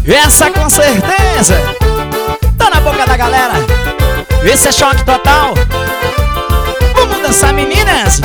Essa com certeza tá na boca da galera. Esse é choque total. Vamos dançar, meninas.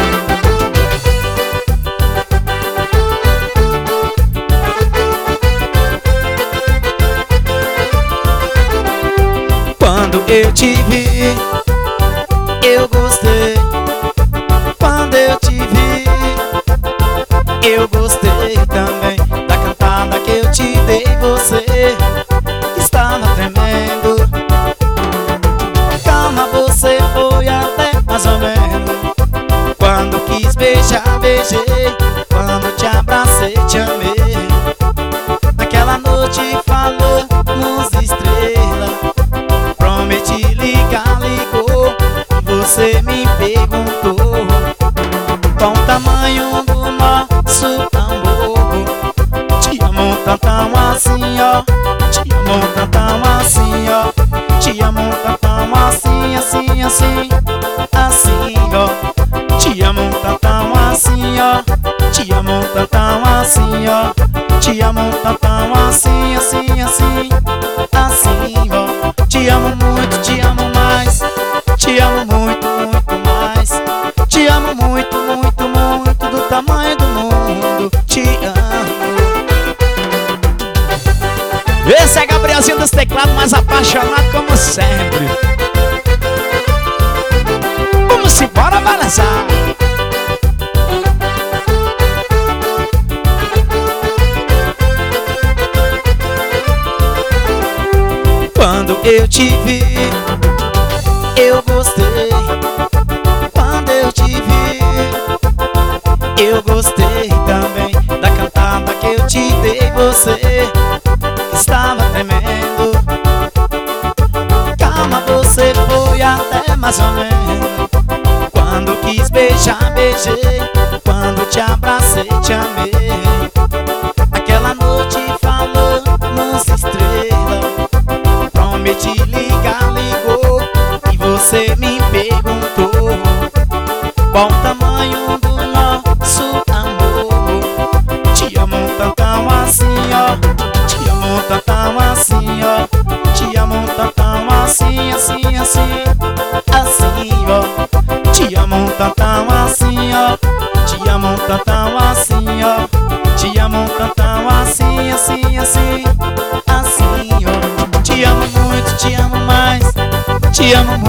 Quando eu te vi, eu gostei. Quando eu te vi, eu gostei também da cantada que eu te dei. Você estava tremendo. Calma, você foi até mais ou menos. Quando quis beijar, beijei. Quando te abracei, te amei. Naquela noite falamos estrelas. Prometi ligar, ligou. E você me perguntou qual o tamanho do nosso amor. Te amo tantão assim, ó. Te amo tantão assim, ó. Te amo tantão assim, assim, assim. Assim, ó. Te amo tantão assim, ó. Te amo tantão assim, ó. Te amo tantão assim, assim, assim. Assim, ó. Te amo muito, te amo mais. Te amo muito, muito mais. Te amo muito, muito, muito. Do tamanho do mundo. Te amo. Esse é Gabrielzinho dos teclados, mais apaixonado como sempre. Vamos embora balançar. Quando eu te vi, eu gostei. Quando eu te vi, eu gostei também da cantada que eu te dei. Você estava tremendo. Calma, você foi até mais ou menos. Quando quis beijar, beijei. Quando te abracei, te amei. Aquela noite falamos estrelas. Prometi ligar, ligou. E você me perguntou qual o tamanho do nosso amor. Te amo tantão assim, ó. Te amo tantão assim, ó. Te amo tantão assim, assim, assim. Assim, ó. Te amo tantão assim, ó. Te amo tantão assim, ó. Te amo tantão assim, assim, assim. Assim, ó. Te amo muito, te amo mais. Te amo muito.